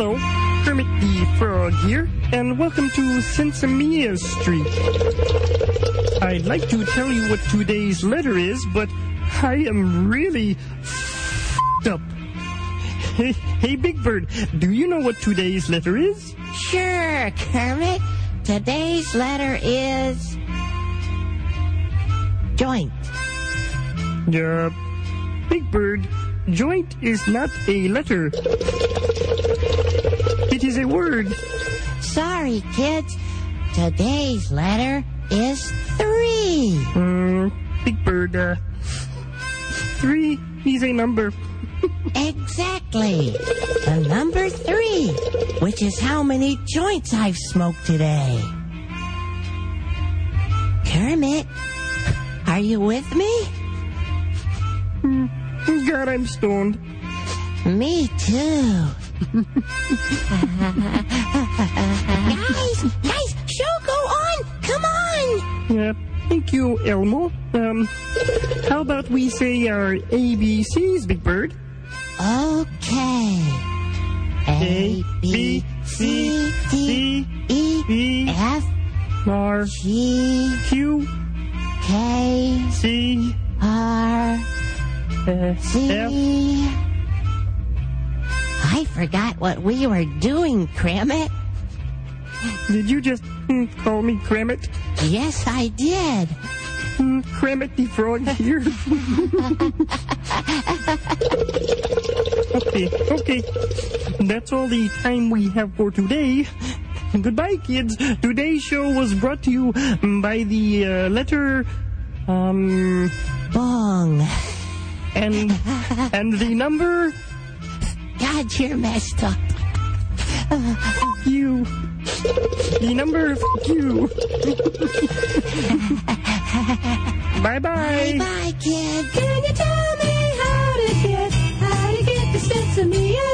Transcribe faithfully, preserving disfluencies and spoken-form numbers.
Hello, Kermit the Frog here, and welcome to Sensimia Street. I'd like to tell you what today's letter is, but I am really f***ed up. Hey, hey, Big Bird, do you know what today's letter is? Sure, Kermit. Today's letter is... joint. Uh, Big Bird, joint is not a letter. It is a word. Sorry, kids. Today's letter is three. Uh, Big Bird, uh, three is a number. Exactly. The number three, which is how many joints I've smoked today. Kermit, are you with me? God, I'm stoned. Me too. guys, guys, show go on. Come on. Yeah, thank you, Elmo. Um, how about we say our A B Cs, Big Bird? Okay. A, B, C, D, E, F, R, G, Q, K, C, R, uh, C. F. I forgot what we were doing, Kermit. Did you just mm, call me Kermit? Yes, I did. Mm, Kermit the Frog here. Okay, okay. That's all the time we have for today. Goodbye, kids. Today's show was brought to you by the uh, letter, um, Bong. and and the number. God, you're messed up. You. The number you. Bye-bye. Bye, kids. Can you tell me how to get, how to get the Sesame